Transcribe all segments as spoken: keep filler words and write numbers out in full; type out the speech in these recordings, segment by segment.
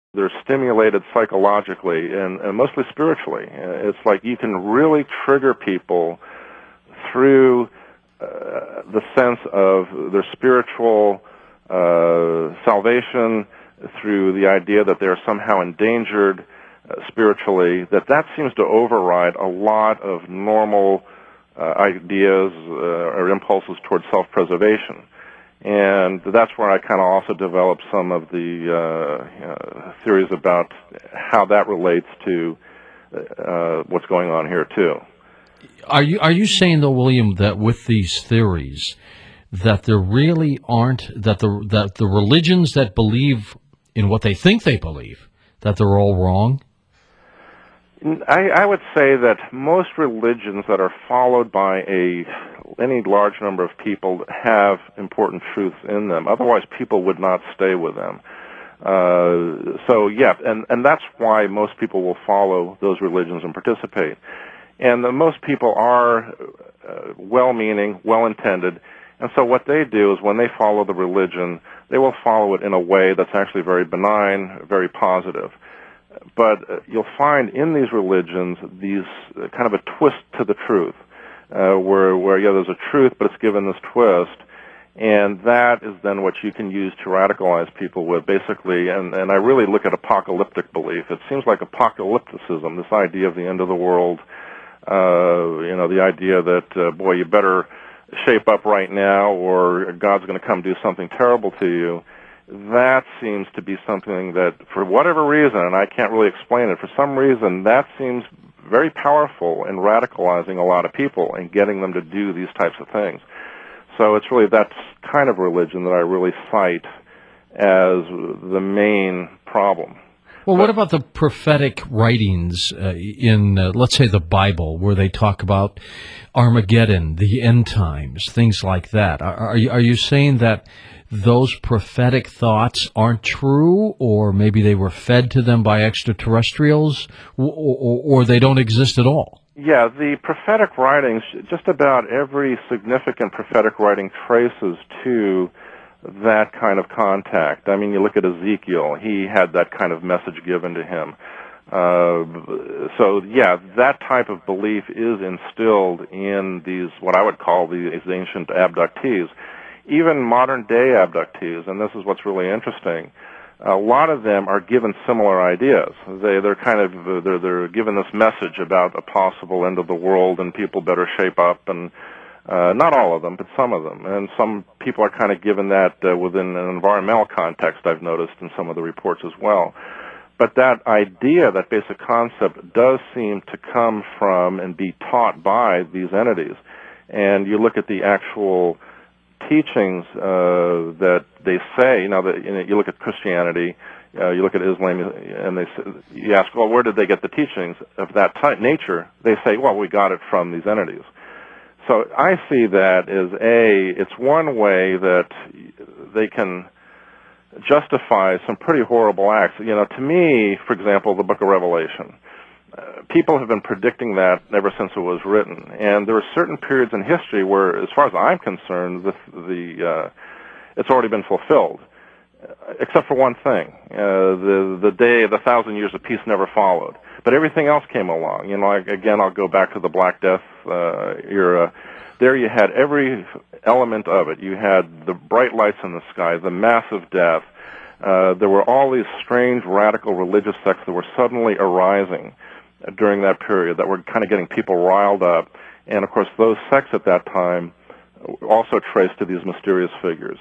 They're stimulated psychologically and, and mostly spiritually. It's like you can really trigger people through uh, the sense of their spiritual uh, salvation, through the idea that they're somehow endangered uh, spiritually, that that seems to override a lot of normal uh, ideas uh, or impulses towards self-preservation. And that's where I kind of also developed some of the uh, uh, theories about how that relates to uh, what's going on here too. Are you are you saying though, William, that with these theories, that there really aren't that the that the religions that believe in what they think they believe, that they're all wrong? I, I would say that most religions that are followed by a any large number of people have important truths in them. Otherwise, people would not stay with them. Uh, so, yeah, and, and that's why most people will follow those religions and participate. And the, most people are uh, well-meaning, well-intended, and so what they do is when they follow the religion, they will follow it in a way that's actually very benign, very positive. But uh, you'll find in these religions these uh, kind of a twist to the truth, uh, where, where, yeah, there's a truth, but it's given this twist, and that is then what you can use to radicalize people with, basically, and, and I really look at apocalyptic belief. It seems like apocalypticism, this idea of the end of the world, uh, you know, the idea that, uh, boy, you better shape up right now or God's going to come do something terrible to you. That seems to be something that, for whatever reason, and I can't really explain it, for some reason, that seems very powerful in radicalizing a lot of people and getting them to do these types of things. So it's really that kind of religion that I really cite as the main problem. Well, what about the prophetic writings uh, in, uh, let's say, the Bible, where they talk about Armageddon, the end times, things like that? Are, are you, are you saying that those prophetic thoughts aren't true, or maybe they were fed to them by extraterrestrials, or, or, or they don't exist at all? Yeah, the prophetic writings, just about every significant prophetic writing traces to that kind of contact. I mean, you look at Ezekiel, he had that kind of message given to him. Uh, so, yeah, that type of belief is instilled in these, what I would call these ancient abductees. Even modern-day abductees, and this is what's really interesting, a lot of them are given similar ideas. They, they're kind of, they're, they're given this message about a possible end of the world and people better shape up, and uh, not all of them, but some of them. And some people are kind of given that uh, within an environmental context, I've noticed in some of the reports as well. But that idea, that basic concept, does seem to come from and be taught by these entities. And you look at the actual teachings uh, that they say, you know, that, you know, you look at Christianity, uh, you look at Islam, and they you ask, well, where did they get the teachings of that type, nature? They say, well, we got it from these entities. So I see that as a, it's one way that they can justify some pretty horrible acts. You know, to me, for example, the Book of Revelation. Uh, people have been predicting that ever since it was written, and there are certain periods in history where, as far as I'm concerned, the, the uh, it's already been fulfilled, uh, except for one thing: uh, the the day, the thousand years of peace never followed. But everything else came along. You know, I, again, I'll go back to the Black Death uh, era. There, you had every element of it. You had the bright lights in the sky, the massive death. Uh, there were all these strange, radical religious sects that were suddenly arising during that period that were kind of getting people riled up. And, of course, those sects at that time also traced to these mysterious figures.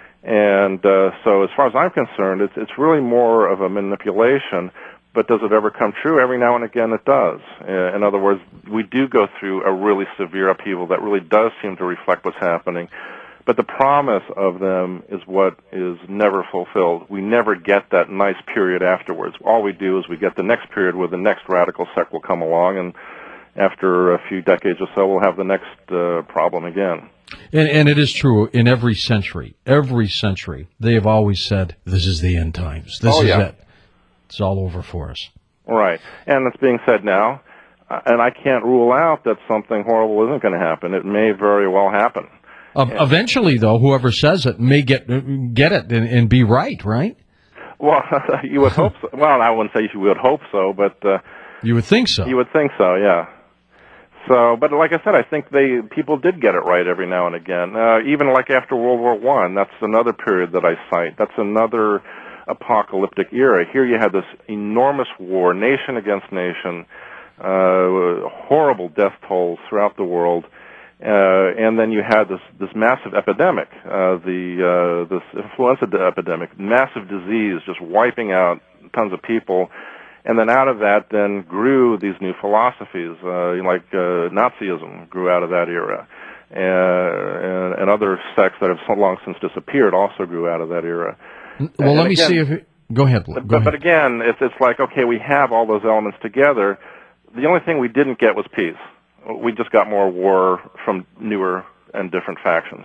And uh, so as far as I'm concerned, it's, it's really more of a manipulation, but does it ever come true? Every now and again it does. Uh, in other words, we do go through a really severe upheaval that really does seem to reflect what's happening. But the promise of them is what is never fulfilled. We never get that nice period afterwards. All we do is we get the next period where the next radical sect will come along, and after a few decades or so, we'll have the next uh, problem again. And, and it is true in every century, every century, they have always said, this is the end times. This oh, is yeah. it. It's all over for us. Right. And it's being said now, and I can't rule out that something horrible isn't going to happen. It may very well happen. Uh, eventually, though, whoever says it may get get it and, and be right, right? Well, you would hope so. Well, I wouldn't say you would hope so, but uh, you would think so. You would think so, yeah. So, but like I said, I think they people did get it right every now and again. Uh, even like after World War One, that's another period that I cite. That's another apocalyptic era. Here you had this enormous war, nation against nation, uh, horrible death tolls throughout the world, uh, and then you had this this massive epidemic, uh, the uh, this influenza epidemic, massive disease, just wiping out tons of people. And then out of that then grew these new philosophies, uh, like uh, Nazism grew out of that era. Uh, and, and other sects that have so long since disappeared also grew out of that era. Well, and let me again, see if... It, go ahead. Go but, ahead. but again, it's, it's like, okay, we have all those elements together. The only thing we didn't get was peace. We just got more war from newer and different factions.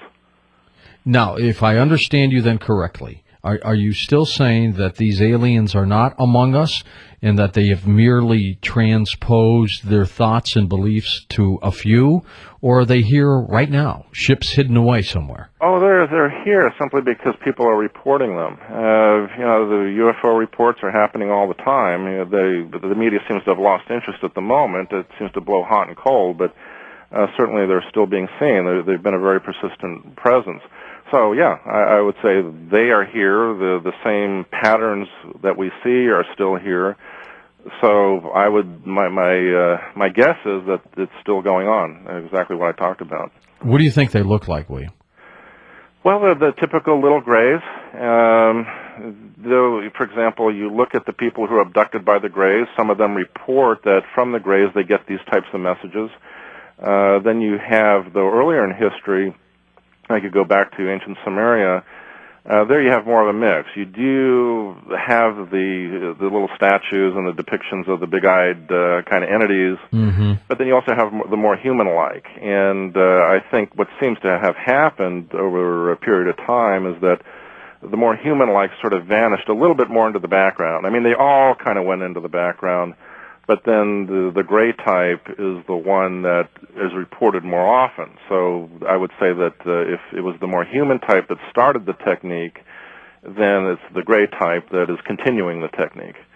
Now, if I understand you then correctly, Are, are you still saying that these aliens are not among us and that they have merely transposed their thoughts and beliefs to a few, or are they here right now, ships hidden away somewhere? Oh, they're they're here simply because people are reporting them. Uh, you know, the U F O reports are happening all the time. You know, they, the media seems to have lost interest at the moment. It seems to blow hot and cold, but uh, certainly they're still being seen. They're, they've been a very persistent presence. So, yeah, I, I would say they are here. The the same patterns that we see are still here. So I would my my uh, my guess is that it's still going on. Exactly what I talked about. What do you think they look like, William? Well, they're the typical little grays. Um, though, for example, you look at the people who are abducted by the grays. Some of them report that from the grays they get these types of messages. Uh, then you have, though earlier in history, I could go back to ancient Sumeria. Uh, there you have more of a mix. You do have the the little statues and the depictions of the big-eyed uh, kind of entities, mm-hmm. but then you also have the more human-like. And uh, I think what seems to have happened over a period of time is that the more human-like sort of vanished a little bit more into the background. I mean, they all kind of went into the background, but then the, the gray type is the one that is reported more often. So I would say that uh, if it was the more human type that started the technique, then it's the gray type that is continuing the technique.